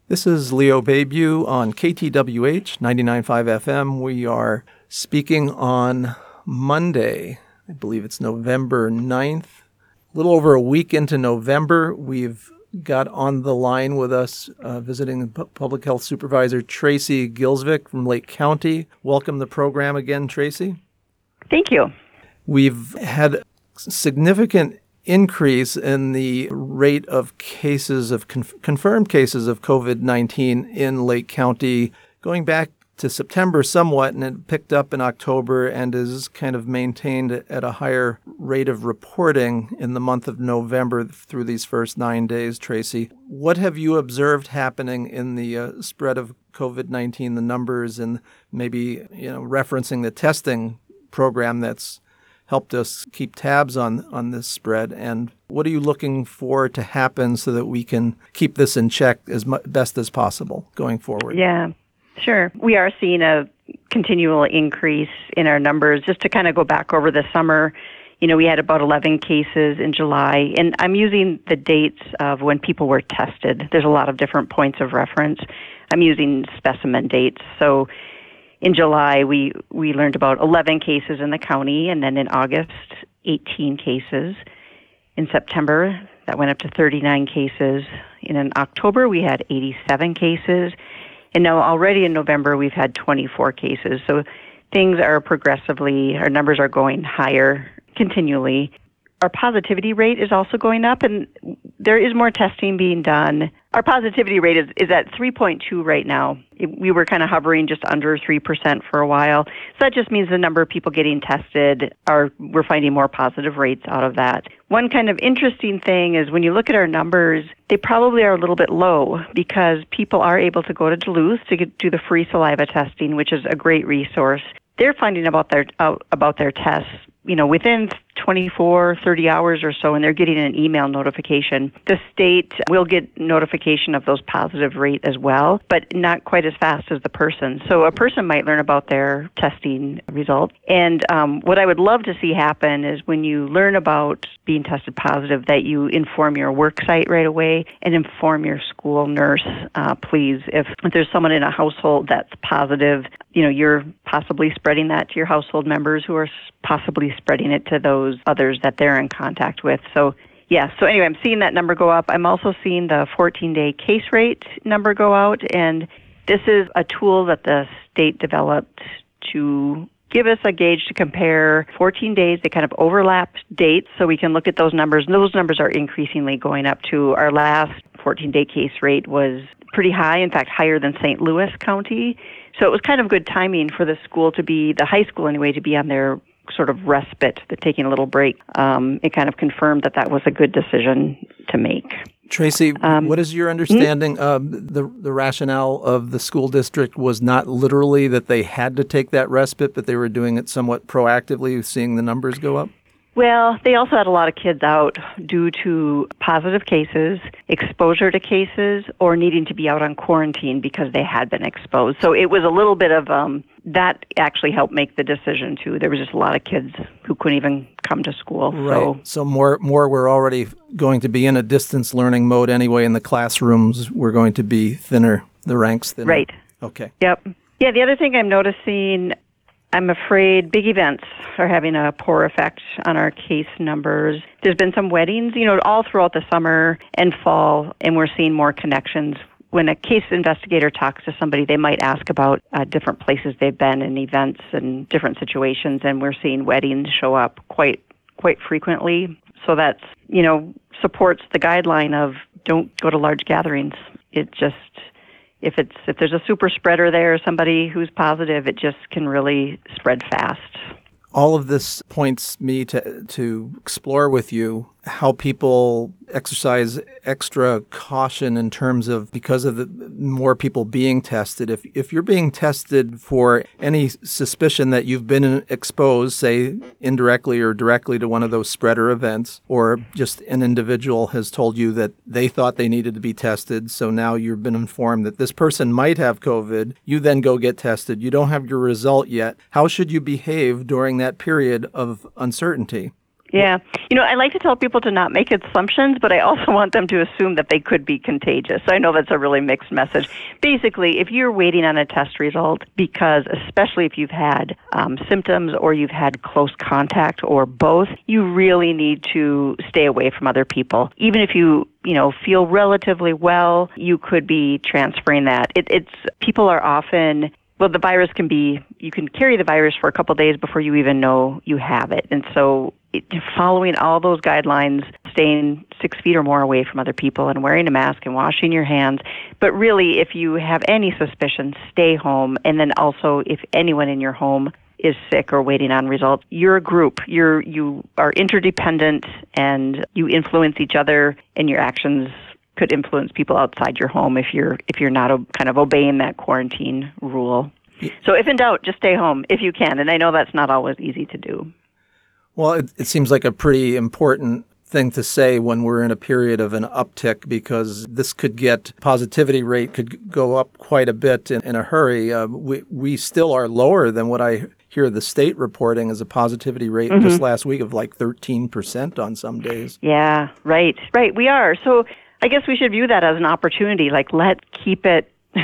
This is Leo Bayview on KTWH 99.5 FM. We are speaking on Monday. I believe it's November 9th. A little over a week into November, we've got on the line with us visiting Public Health Supervisor Tracy Gilsvik from Lake County. Welcome to the program again, Tracy. Thank you. We've had significant increase in the rate of cases of confirmed cases of COVID-19 in Lake County going back to September somewhat, and it picked up in October and is kind of maintained at a higher rate of reporting in the month of November through these first 9 days. Tracy, what have you observed happening in the spread of COVID-19, the numbers, and maybe referencing the testing program that's helped us keep tabs on this spread? And what are you looking for to happen so that we can keep this in check as best as possible going forward? Yeah, sure. We are seeing a continual increase in our numbers. Just to kind of go back over the summer, we had about 11 cases in July, and I'm using the dates of when people were tested. There's a lot of different points of reference. I'm using specimen dates. So in July, we learned about 11 cases in the county, and then in August, 18 cases. In September, that went up to 39 cases. And in October, we had 87 cases. And now already in November, we've had 24 cases. So things are our numbers are going higher continually. Our positivity rate is also going up, and there is more testing being done. Our positivity rate is at 3.2 right now. We were kind of hovering just under 3% for a while. So that just means the number of people getting tested we're finding more positive rates out of that. One kind of interesting thing is when you look at our numbers, they probably are a little bit low because people are able to go to Duluth to do the free saliva testing, which is a great resource. They're finding about their tests, within 24, 30 hours or so, and they're getting an email notification. The state will get notification of those positive rate as well, but not quite as fast as the person. So a person might learn about their testing results. And what I would love to see happen is when you learn about being tested positive, that you inform your work site right away and inform your school nurse, please. If there's someone in a household that's positive, you're possibly spreading that to your household members who are possibly spreading it to those others that they're in contact with. So anyway, I'm seeing that number go up. I'm also seeing the 14-day case rate number go out, and this is a tool that the state developed to give us a gauge to compare 14 days. They kind of overlap dates, so we can look at those numbers, and those numbers are increasingly going up too. Our last 14-day case rate was pretty high, in fact, higher than St. Louis County. So it was kind of good timing for the high school anyway, to be on their sort of respite, taking a little break. It kind of confirmed that was a good decision to make. Tracy, what is your understanding of the rationale of the school district was not literally that they had to take that respite, but they were doing it somewhat proactively, seeing the numbers go up? Well, they also had a lot of kids out due to positive cases, exposure to cases, or needing to be out on quarantine because they had been exposed. So it was a little bit of that actually helped make the decision too. There was just a lot of kids who couldn't even come to school. Right. So more were already going to be in a distance learning mode anyway, and the classrooms were going to be thinner, the ranks thinner. Right. Okay. Yep. Yeah, the other thing I'm noticing, I'm afraid big events are having a poor effect on our case numbers. There's been some weddings, all throughout the summer and fall, and we're seeing more connections. When a case investigator talks to somebody, they might ask about different places they've been in events and different situations, and we're seeing weddings show up quite frequently. So that's, supports the guideline of don't go to large gatherings. It just, if there's a super spreader there, somebody who's positive, it just can really spread fast. All of this points me to explore with you how people exercise extra caution in terms of, because of the more people being tested. If you're being tested for any suspicion that you've been exposed, say indirectly or directly to one of those spreader events, or just an individual has told you that they thought they needed to be tested, so now you've been informed that this person might have COVID, you then go get tested. You don't have your result yet. How should you behave during that period of uncertainty? Yeah. I like to tell people to not make assumptions, but I also want them to assume that they could be contagious. So I know that's a really mixed message. Basically, if you're waiting on a test result because, especially if you've had symptoms or you've had close contact or both, you really need to stay away from other people. Even if you feel relatively well, you could be transferring that. People are often... Well, the virus you can carry the virus for a couple of days before you even know you have it. And so following all those guidelines, staying 6 feet or more away from other people and wearing a mask and washing your hands. But really, if you have any suspicion, stay home. And then also, if anyone in your home is sick or waiting on results, you're a group. You are interdependent and you influence each other, and your actions could influence people outside your home if you're not kind of obeying that quarantine rule. So if in doubt, just stay home if you can. And I know that's not always easy to do. Well, it seems like a pretty important thing to say when we're in a period of an uptick, because this positivity rate could go up quite a bit in a hurry. We still are lower than what I hear the state reporting as a positivity rate just last week of like 13% on some days. Yeah, right. We are. So I guess we should view that as an opportunity. Like, let's keep it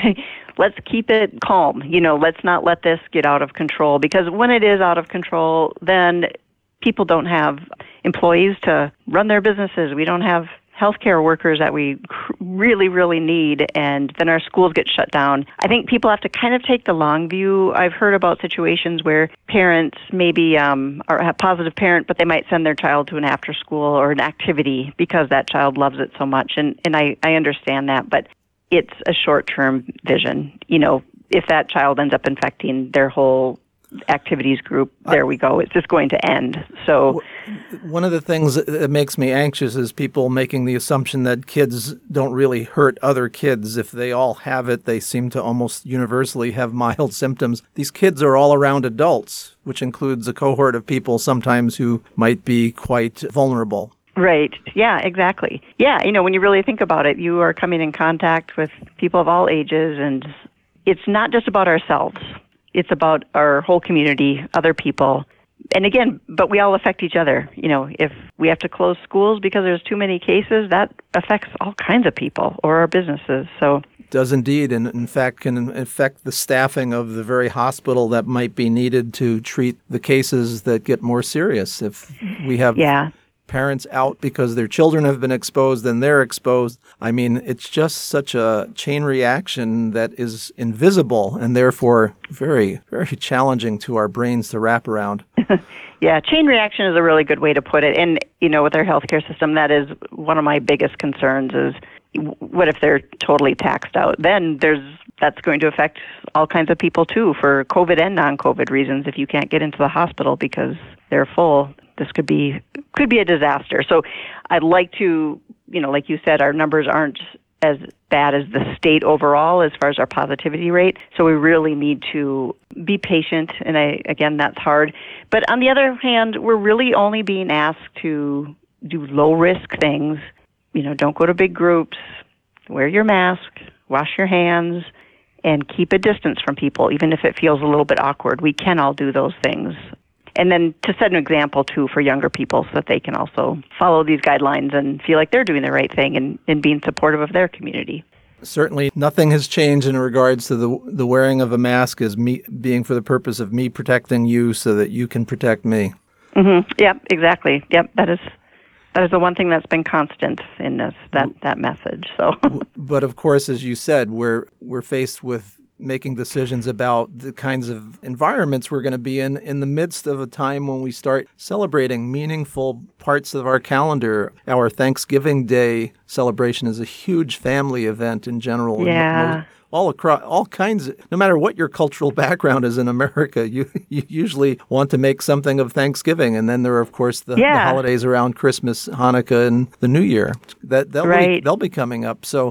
calm. Let's not let this get out of control, because when it is out of control, then people don't have employees to run their businesses. We don't have healthcare workers that we really, really need, and then our schools get shut down. I think people have to kind of take the long view. I've heard about situations where parents maybe are a positive parent, but they might send their child to an after school or an activity because that child loves it so much. And I understand that, but it's a short-term vision. If that child ends up infecting their whole activities group, there we go. It's just going to end. So one of the things that makes me anxious is people making the assumption that kids don't really hurt other kids. If they all have it, they seem to almost universally have mild symptoms. These kids are all around adults, which includes a cohort of people sometimes who might be quite vulnerable. Right. Yeah, exactly. Yeah, when you really think about it, you are coming in contact with people of all ages, and it's not just about ourselves. It's about our whole community, other people. And again, but we all affect each other. If we have to close schools because there's too many cases, that affects all kinds of people or our businesses. So it does indeed, and in fact can affect the staffing of the very hospital that might be needed to treat the cases that get more serious. If we have parents out because their children have been exposed and they're exposed. I mean, it's just such a chain reaction that is invisible and therefore very, very challenging to our brains to wrap around. Yeah, chain reaction is a really good way to put it. And, with our healthcare system, that is one of my biggest concerns is what if they're totally taxed out? Then that's going to affect all kinds of people too for COVID and non-COVID reasons. If you can't get into the hospital because they're full, this could be a disaster. So I'd like to, like you said, our numbers aren't as bad as the state overall as far as our positivity rate. So we really need to be patient. And again, that's hard. But on the other hand, we're really only being asked to do low-risk things. Don't go to big groups, wear your mask, wash your hands, and keep a distance from people, even if it feels a little bit awkward. We can all do those things. And then to set an example, too, for younger people so that they can also follow these guidelines and feel like they're doing the right thing and being supportive of their community. Certainly nothing has changed in regards to the wearing of a mask as me being for the purpose of me protecting you so that you can protect me. Mm-hmm. Yep, exactly. Yep, that is the one thing that's been constant in this, that message. So, but of course, as you said, we're faced with making decisions about the kinds of environments we're going to be in the midst of a time when we start celebrating meaningful parts of our calendar. Our Thanksgiving Day celebration is a huge family event in general. Yeah. All across, all kinds of, no matter what your cultural background is in America, you usually want to make something of Thanksgiving. And then there are, of course, the holidays around Christmas, Hanukkah, and the New Year. They'll be coming up. So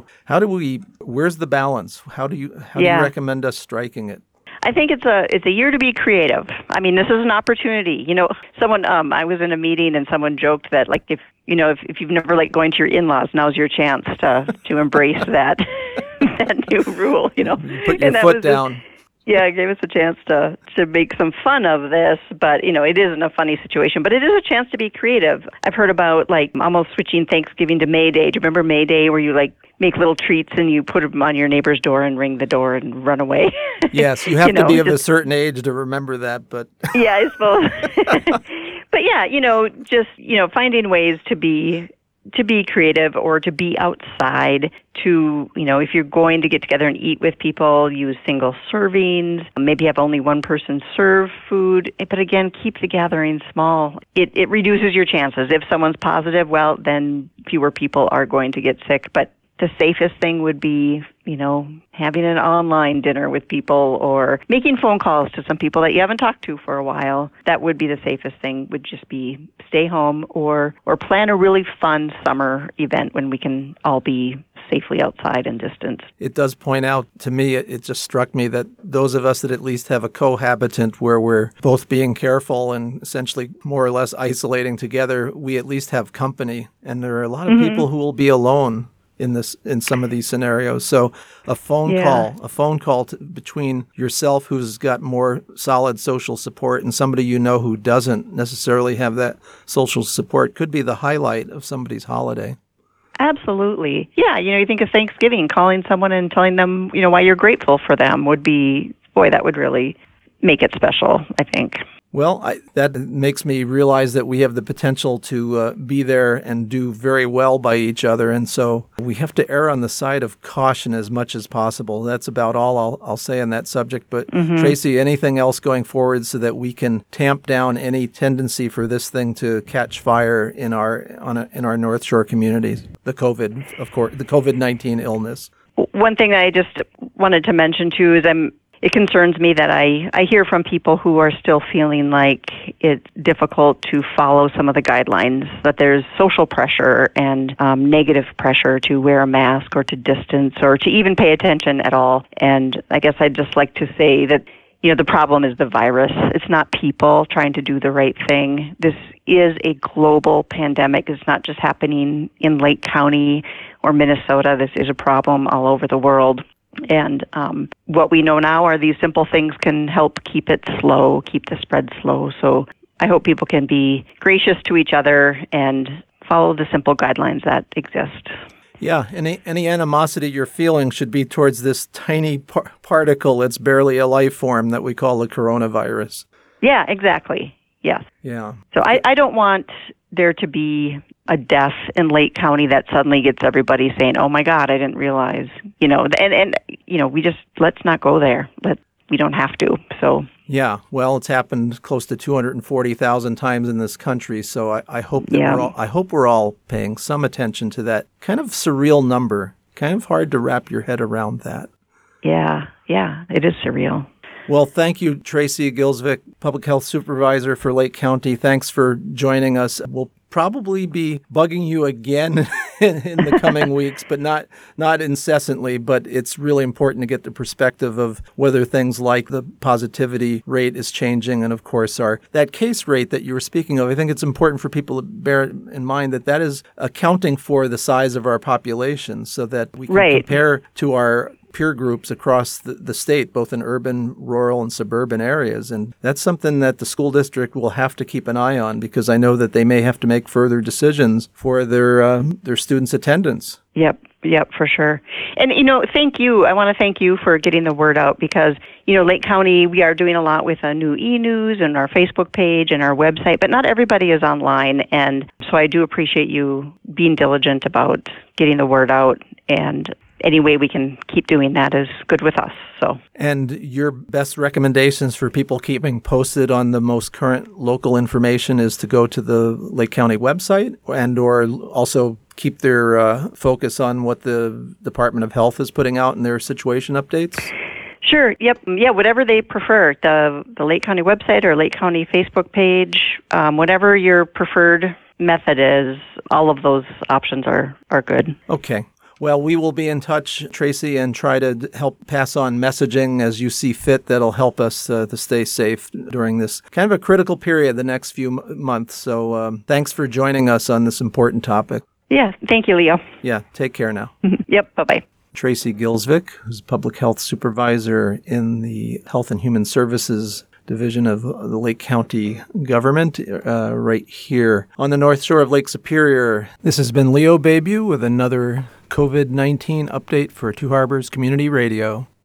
where's the balance? How do you recommend us striking it? I think it's a year to be creative. I mean, this is an opportunity. Someone I was in a meeting and someone joked that if you've never going to your in-laws, now's your chance to embrace that new rule. Put your foot down. Yeah, it gave us a chance to make some fun of this, but, it isn't a funny situation, but it is a chance to be creative. I've heard about, almost switching Thanksgiving to May Day. Do you remember May Day where you, make little treats and you put them on your neighbor's door and ring the door and run away? Yes, you have to be of a certain age to remember that, but... Yeah, I suppose. But yeah, finding ways to be creative or to be outside, to, if you're going to get together and eat with people, use single servings, maybe have only one person serve food, but again, keep the gathering small. It reduces your chances. If someone's positive, well, then fewer people are going to get sick, but the safest thing would be, having an online dinner with people or making phone calls to some people that you haven't talked to for a while. That would be the safest thing, would just be stay home or plan a really fun summer event when we can all be safely outside and distanced. It does point out to me, it just struck me that those of us that at least have a cohabitant where we're both being careful and essentially more or less isolating together, we at least have company. And there are a lot of people who will be alone in some of these scenarios. So a phone call between yourself who's got more solid social support and somebody who doesn't necessarily have that social support could be the highlight of somebody's holiday. Absolutely. Yeah, you think of Thanksgiving, calling someone and telling them, why you're grateful for them would be, that would really make it special, I think. Well, that makes me realize that we have the potential to be there and do very well by each other. And so we have to err on the side of caution as much as possible. That's about all I'll say on that subject. But Tracy, anything else going forward so that we can tamp down any tendency for this thing to catch fire in our North Shore communities? The COVID-19 illness. One thing I just wanted to mention too is it concerns me that I hear from people who are still feeling like it's difficult to follow some of the guidelines, that there's social pressure and negative pressure to wear a mask or to distance or to even pay attention at all. And I guess I'd just like to say that, the problem is the virus. It's not people trying to do the right thing. This is a global pandemic. It's not just happening in Lake County or Minnesota. This is a problem all over the world. And what we know now are these simple things can help keep it slow, keep the spread slow. So I hope people can be gracious to each other and follow the simple guidelines that exist. Yeah, any animosity you're feeling should be towards this tiny particle that's barely a life form that we call the coronavirus. Yeah, exactly. Yes. Yeah. So I don't want there to be a death in Lake County that suddenly gets everybody saying, "Oh my God, I didn't realize," and we just, let's not go there. We don't have to. So yeah, well, it's happened close to 240,000 times in this country. So I hope that we're all paying some attention to that kind of surreal number. Kind of hard to wrap your head around that. Yeah, it is surreal. Well, thank you, Tracy Gilsvik, Public Health Supervisor for Lake County. Thanks for joining us. We'll probably be bugging you again in the coming weeks, but not incessantly. But it's really important to get the perspective of whether things like the positivity rate is changing, and of course that case rate that you were speaking of. I think it's important for people to bear in mind that is accounting for the size of our population, so that we can compare to our peer groups across the state, both in urban, rural, and suburban areas. And that's something that the school district will have to keep an eye on, because I know that they may have to make further decisions for their students' attendance. Yep, for sure. And, thank you. I want to thank you for getting the word out, because, Lake County, we are doing a lot with a new e-news and our Facebook page and our website, but not everybody is online. And so I do appreciate you being diligent about getting the word out, and any way we can keep doing that is good with us. So, and your best recommendations for people keeping posted on the most current local information is to go to the Lake County website, and or also keep their focus on what the Department of Health is putting out in their situation updates? Sure. Yep. Yeah. Whatever they prefer, the Lake County website or Lake County Facebook page, whatever your preferred method is, all of those options are good. Okay. Well, we will be in touch, Tracy, and try to help pass on messaging as you see fit that'll help us to stay safe during this kind of a critical period the next few months. So thanks for joining us on this important topic. Yeah. Thank you, Leo. Yeah. Take care now. Yep. Bye-bye. Tracy Gilsvik, who's Public Health Supervisor in the Health and Human Services Division of the Lake County government, right here on the north shore of Lake Superior. This has been Leo Baybu with another COVID-19 update for Two Harbors Community Radio.